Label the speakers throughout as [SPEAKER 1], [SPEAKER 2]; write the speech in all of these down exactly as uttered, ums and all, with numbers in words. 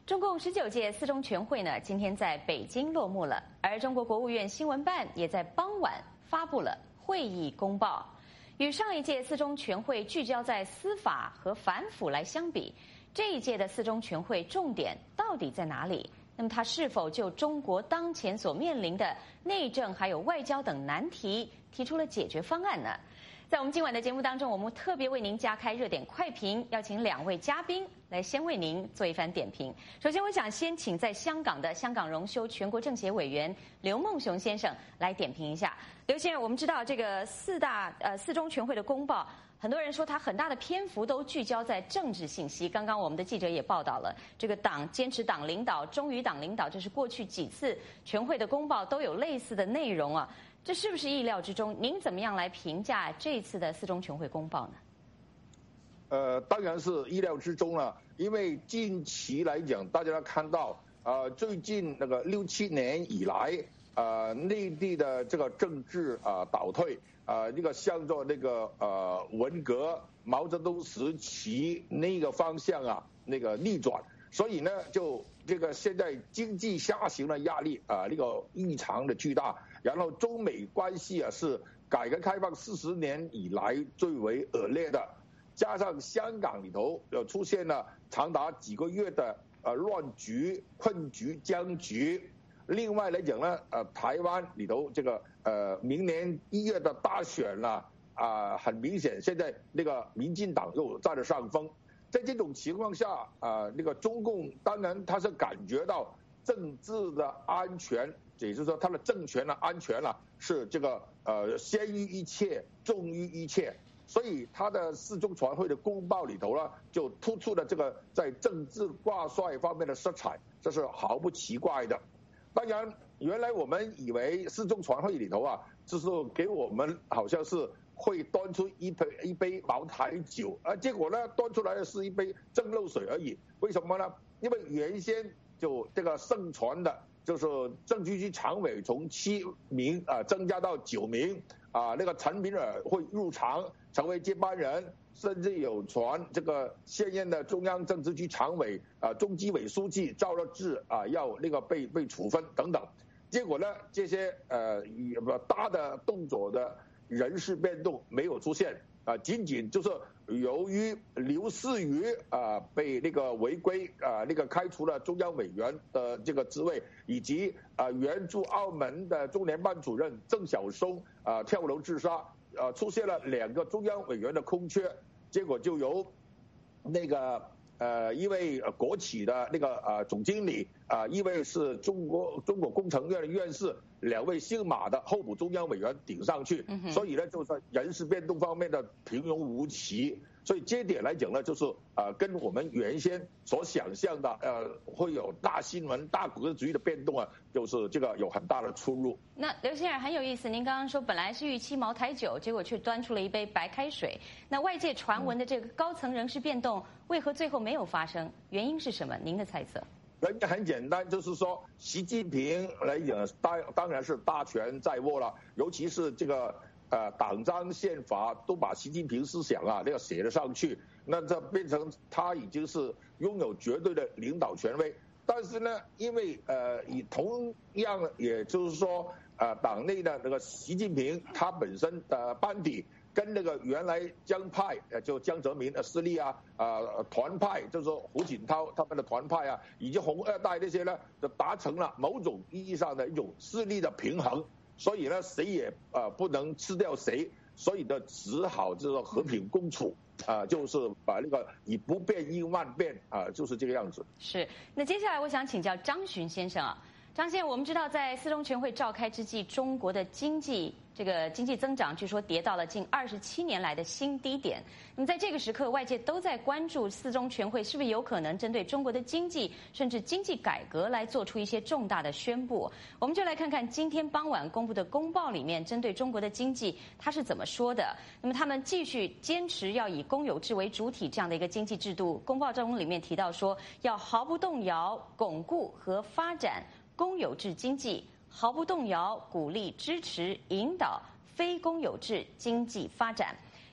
[SPEAKER 1] 中共十九届四中全会呢，今天在北京落幕了，而中国国务院新闻办也在傍晚发布了会议公报。与上一届四中全会聚焦在司法和反腐来相比，这一届的四中全会重点到底在哪里？那么它是否就中国当前所面临的内政还有外交等难题提出了解决方案呢？在我们今晚的节目当中，我们特别为您加开热点快评，邀请两位嘉宾来先为您做一番点评。首先，我想先请在香港的香港荣休全国政协委员刘梦熊先生来点评一下。刘先生，我们知道这个四大呃四中全会的公报，很多人说它很大的篇幅都聚焦在政治信息。刚刚我们的记者也报道了，这个党坚持党领导，忠于党领导，这是过去几次全会的公报都有类似的内容啊。这是不是意料之中？您怎么样来评价这次的四中全会公报呢？
[SPEAKER 2] 呃，当然是意料之中了，因为近期来讲，大家看到，呃，最近那个六七年以来，呃，内地的这个政治啊、呃、倒退，啊、呃，那个向着那个呃文革毛泽东时期那个方向啊，那个逆转，所以呢，就这个现在经济下行的压力啊、呃，那个异常的巨大。然后中美关系啊是改革开放四十年以来最为恶劣的，加上香港里头呃出现了长达几个月的呃乱局、困局、僵局。另外来讲呢，呃台湾里头这个呃明年一月的大选了啊、呃，很明显现在那个民进党又占了上风。在这种情况下啊、呃，那个中共当然他是感觉到政治的安全。也就是说，他的政权的安全了、啊、是这个呃先于一切，重于一切，所以他的四中全会的公报里头呢，就突出了这个在政治挂帅方面的色彩，这是毫不奇怪的。当然，原来我们以为四中全会里头啊，就是给我们好像是会端出一杯一杯茅台酒，而结果呢，端出来的是一杯蒸馏水而已。为什么呢？因为原先就这个盛传的。就是政治局常委从七名啊增加到九名啊，那个陈敏尔会入常成为接班人，甚至有传这个现任的中央政治局常委啊中纪委书记赵乐际啊要那个被被处分等等。结果呢，这些呃大的动作的人事变动没有出现啊，仅仅就是由于刘士余啊被那个违规啊那个开除了中央委员的这个职位，以及啊原驻澳门的中联办主任郑晓松啊跳楼自杀，啊出现了两个中央委员的空缺，结果就由那个呃一位国企的那个呃总经理啊，一位是中国中国工程院的院士。两位姓马的候补中央委员顶上去，所以呢，就是人事变动方面的平庸无奇。所以这一点来讲呢，就是呃，跟我们原先所想象的呃会有大新闻、大国主义的变动啊，就是这个有很大的出入。
[SPEAKER 1] 那刘先生很有意思，您刚刚说本来是预期茅台酒，结果却端出了一杯白开水。那外界传闻的这个高层人事变动，为何最后没有发生？原因是什么？您的猜测？
[SPEAKER 2] 原因很简单，就是说习近平来讲，当当然是大权在握了，尤其是这个呃党章宪法都把习近平思想啊那个写了上去，那这变成他已经是拥有绝对的领导权威。但是呢，因为呃以同样，也就是说呃党内的那个习近平他本身的班底。跟那个原来江派，呃，就江泽民的势力啊，啊、呃，团派，就是说胡锦涛他们的团派啊，以及红二代这些呢，就达成了某种意义上的一种势力的平衡，所以呢，谁也啊、呃、不能吃掉谁，所以呢，只好就是和平共处。啊、呃，就是把那个以不变应万变啊、呃，就是这个样子。
[SPEAKER 1] 是，那接下来我想请教张巡先生啊，张先生，我们知道在四中全会召开之际，中国的经济这个经济增长据说跌到了近二十七年来的新低点。那么在这个时刻，外界都在关注四中全会是不是有可能针对中国的经济甚至经济改革来做出一些重大的宣布。我们就来看看今天傍晚公布的公报里面，针对中国的经济它是怎么说的。那么他们继续坚持要以公有制为主体这样的一个经济制度。公报中里面提到说，要毫不动摇巩固和发展公有制经济，毫不动摇鼓励支持引导非公有制经济发展。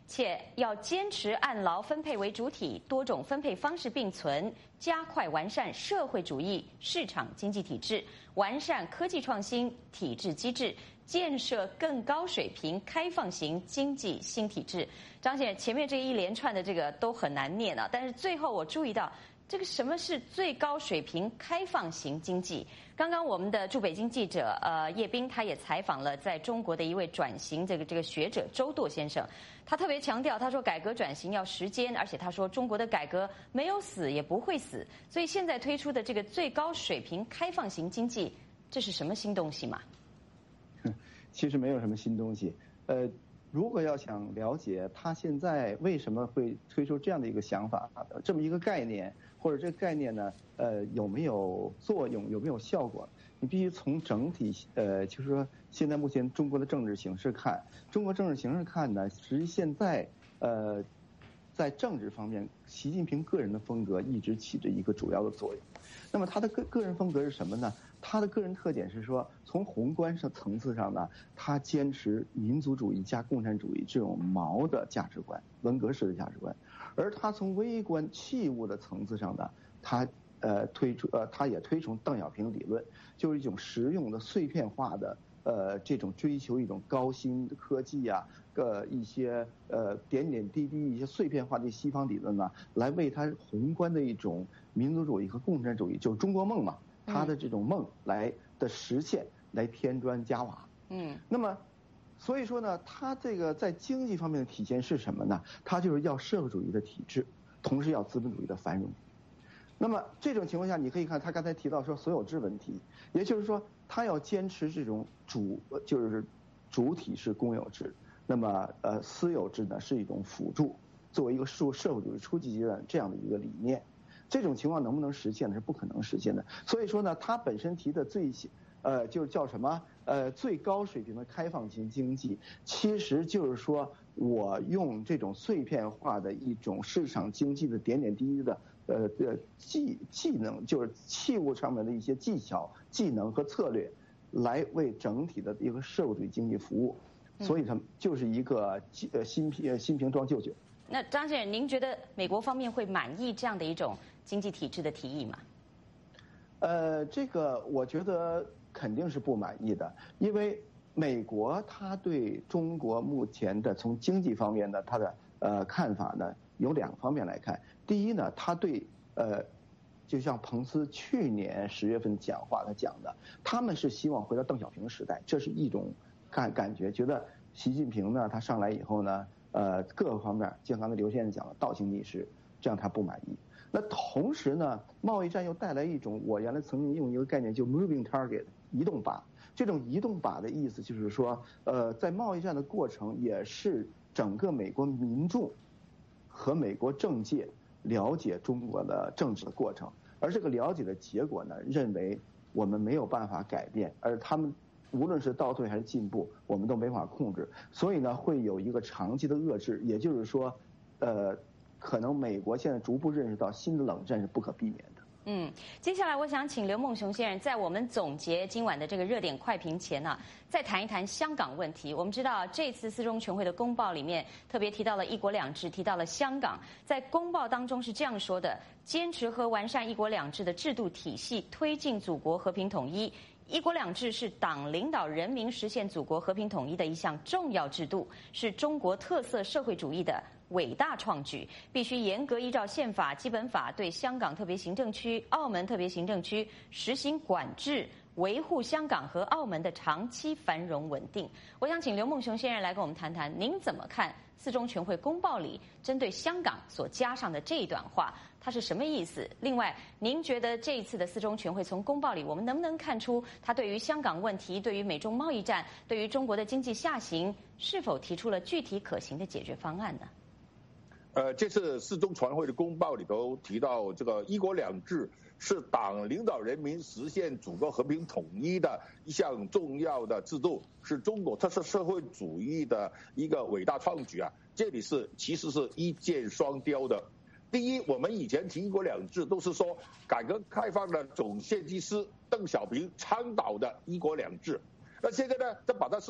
[SPEAKER 1] 且要坚持按劳分配为主体，多种分配方式并存，加快完善社会主义市场经济体制，完善科技创新体制机制，建设更高水平开放型经济新体制。张先生，前面这一连串的这个都很难念啊，但是最后我注意到。这个什么是最高水平开放型经济？刚刚我们的驻北京记者呃叶斌他也采访了在中国的一位转型这个这个学者周舵先生，他特别强调，他说改革转型要时间，而且他说中国的改革没有死也不会死，所以现在推出的这个最高水平开放型经济，这是什么新东西嘛？
[SPEAKER 3] 其实没有什么新东西，呃。如果要想了解他现在为什么会推出这样的一个想法，这么一个概念，或者这个概念呢，呃，有没有作用，有没有效果，你必须从整体，呃，就是说现在目前中国的政治形势看，中国政治形势看呢，实际现在，呃，在政治方面，习近平个人的风格一直起着一个主要的作用。那么他的个个人风格是什么呢？他的个人特点是说，从宏观上层次上呢，他坚持民族主义加共产主义这种毛的价值观，文革式的价值观；而他从微观器物的层次上呢，他呃推出呃他也推崇邓小平理论，就是一种实用的碎片化的呃这种追求一种高新科技啊，呃一些呃点点滴滴一些碎片化的西方理论呢，来为他宏观的一种民族主义和共产主义，就是中国梦嘛。他的这种梦来的实现，来添砖加瓦。嗯，那么，所以说呢，他这个在经济方面的体现是什么呢？他就是要社会主义的体制，同时要资本主义的繁荣。那么这种情况下，你可以看他刚才提到说所有制问题，也就是说，他要坚持这种主就是主体是公有制，那么呃私有制呢是一种辅助，作为一个社社会主义初级阶段这样的一个理念。这种情况能不能实现呢？是不可能实现的。所以说呢，他本身提的最，呃，就是叫什么？呃，最高水平的开放型经济，其实就是说我用这种碎片化的一种市场经济的点点滴滴的，呃呃技技能，就是器物上面的一些技巧、技能和策略，来为整体的一个社会主义经济服务。所以它就是一个呃新瓶新瓶装旧酒。
[SPEAKER 1] 那张先生，您觉得美国方面会满意这样的一种经济体制的提议吗？
[SPEAKER 3] 呃，这个我觉得肯定是不满意的，因为美国它对中国目前的从经济方面的它的呃看法呢，有两方面来看。第一呢，他对呃，就像彭斯去年十月份讲话他讲的，他们是希望回到邓小平时代，这是一种感感觉，觉得习近平呢他上来以后呢。呃，各个方面，就像刚才刘先生讲的，倒行逆施，这样他不满意。那同时呢，贸易战又带来一种，我原来曾经用一个概念，就 moving target， 移动靶。这种移动靶的意思就是说，呃，在贸易战的过程，也是整个美国民众和美国政界了解中国的政治的过程，而这个了解的结果呢，认为我们没有办法改变，而他们。无论是倒退还是进步，我们都没法控制，所以呢，会有一个长期的遏制。也就是说，呃，可能美国现在逐步认识到新的冷战是不可避免的。
[SPEAKER 1] 嗯，接下来我想请刘梦熊先生在我们总结今晚的这个热点快评前呢、啊，再谈一谈香港问题。我们知道这次四中全会的公报里面特别提到了一国两制，提到了香港。在公报当中是这样说的：坚持和完善一国两制的制度体系，推进祖国和平统一。一国两制是党领导人民实现祖国和平统一的一项重要制度，是中国特色社会主义的伟大创举，必须严格依照宪法、基本法对香港特别行政区、澳门特别行政区实行管制，维护香港和澳门的长期繁荣稳定。我想请刘梦熊先生来跟我们谈谈，您怎么看四中全会公报里针对香港所加上的这一段话，它是什么意思？另外，您觉得这一次的四中全会从公报里，我们能不能看出它对于香港问题、对于美中贸易战、对于中国的经济下行，是否提出了具体可行的解决方案呢？
[SPEAKER 2] 呃，这次四中全会的公报里头提到，这个一国两制是党领导人民实现祖国和平统一的一项重要的制度，是中国特色社会主义的一个伟大创举啊！这里是其实是一箭双雕的。第一，我们以前提一国两制都是说改革开放的总宪计师邓小平倡导的一国两制，那现在呢，这把它是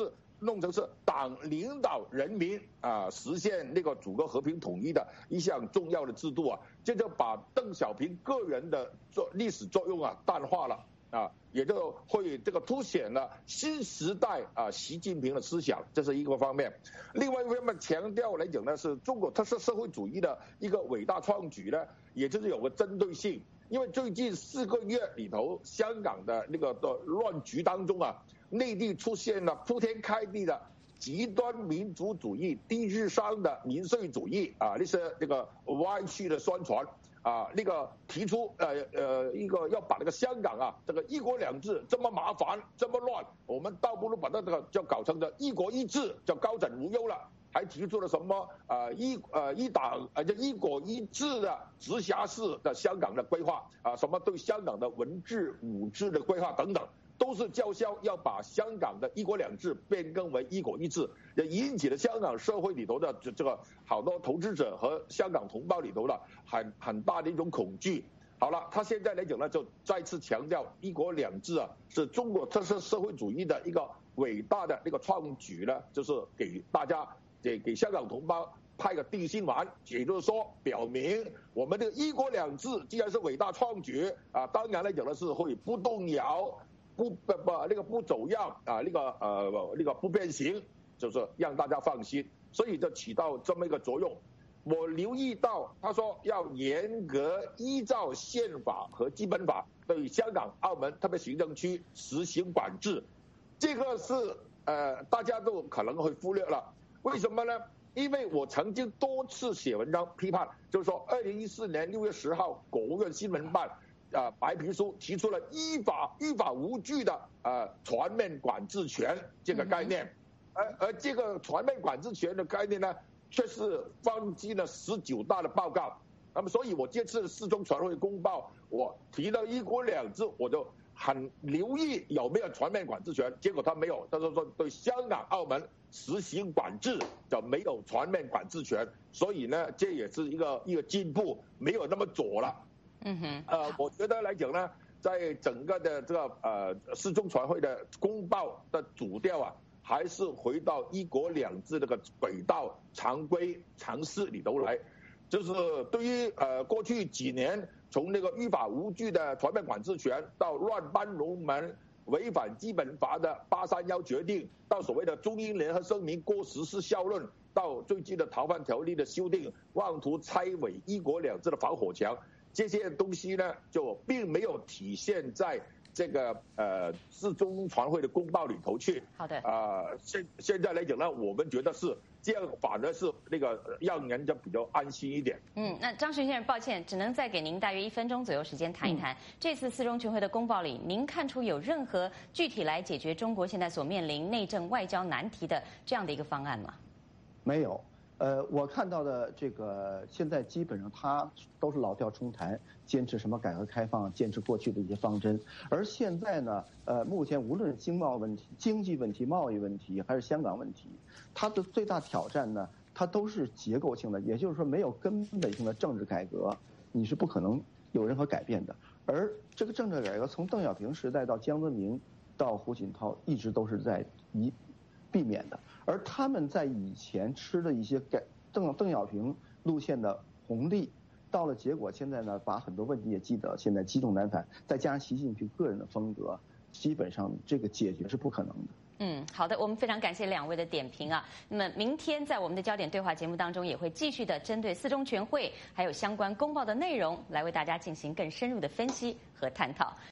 [SPEAKER 2] 弄成是党领导人民啊，实现那个祖国和平统一的一项重要的制度啊，这就把邓小平个人的作历史作用啊淡化了啊，也就会这个凸显了新时代啊习近平的思想，这是一个方面。另外一方面强调来讲呢，是中国特色社会主义的一个伟大创举呢，也就是有个针对性。因为最近四个月里头，香港的那个的乱局当中啊，内地出现了铺天盖地的极端民族主义、低智商的民粹主义啊，那些那个歪曲的宣传啊，那个提出呃呃一个要把那个香港啊这个一国两制这么麻烦这么乱，我们倒不如把它这个就搞成的一国一制，就高枕无忧了。还提出了什么呃一呃一党呃就一国一制的直辖市的香港的规划啊，什么对香港的文治武治的规划等等，都是叫嚣要把香港的一国两制变更为一国一制，也引起了香港社会里头的这这个好多投资者和香港同胞里头的很很大的一种恐惧。好了，他现在来讲呢，就再次强调一国两制啊是中国特色社会主义的一个伟大的那个创举呢，就是给大家。给给香港同胞派个定心丸，也就是说，表明我们的一国两制既然是伟大创举啊，当然来讲呢是会不动摇、不不不那个不走样啊，那个呃那个不变形，就是让大家放心，所以就起到这么一个作用。我留意到他说要严格依照宪法和基本法对香港、澳门特别行政区实行管制，这个是呃大家都可能会忽略了。为什么呢？因为我曾经多次写文章批判，就是说，二零一四年六月十号，国务院新闻办啊、呃、白皮书提出了依法依法无据的呃全面管制权这个概念，而而这个全面管制权的概念呢，却是放进了十九大的报告。那么，所以我这次四中全会公报，我提到一国两制，我就很留意有没有全面管制权，结果他没有，他说说对香港、澳门实行管制，就没有全面管制权，所以呢，这也是一个一个进步，没有那么左了。
[SPEAKER 1] 嗯哼，
[SPEAKER 2] 呃，我觉得来讲呢，在整个的这个呃四中全会的公报的主调啊，还是回到一国两制这个轨道、常规、常识里头来。就是对于呃过去几年，从那个依法无据的全面管制权，到乱搬龙门、违反基本法的八三幺决定，到所谓的中英联合声明过实施效论，到最近的逃犯条例的修订，妄图拆毁一国两制的防火墙，这些东西呢，就并没有体现在这个呃四中全会的公报里头去。
[SPEAKER 1] 好的。
[SPEAKER 2] 啊、呃，现现在来讲呢，我们觉得是。这样反而是那个让人家比较安心一点。
[SPEAKER 1] 嗯，那张巡先生，抱歉，只能再给您大约一分钟左右时间谈一谈、嗯、这次四中全会的公报里，您看出有任何具体来解决中国现在所面临内政外交难题的这样的一个方案吗？
[SPEAKER 3] 没有。呃，我看到的这个现在基本上它都是老调重弹，坚持什么改革开放，坚持过去的一些方针。而现在呢，呃，目前无论是经贸问题、经济问题、贸易问题，还是香港问题，它的最大挑战呢，它都是结构性的，也就是说没有根本性的政治改革，你是不可能有任何改变的。而这个政治改革从邓小平时代到江泽民到胡锦涛，一直都是在一避免的。而他们在以前吃的一些改邓邓小平路线的红利，到了结果现在呢，把很多问题也记得，现在积重难返，再加上习近平个人的风格，基本上这个解决是不可能的。
[SPEAKER 1] 嗯，好的，我们非常感谢两位的点评啊。那么明天在我们的焦点对话节目当中，也会继续的针对四中全会还有相关公报的内容，来为大家进行更深入的分析和探讨。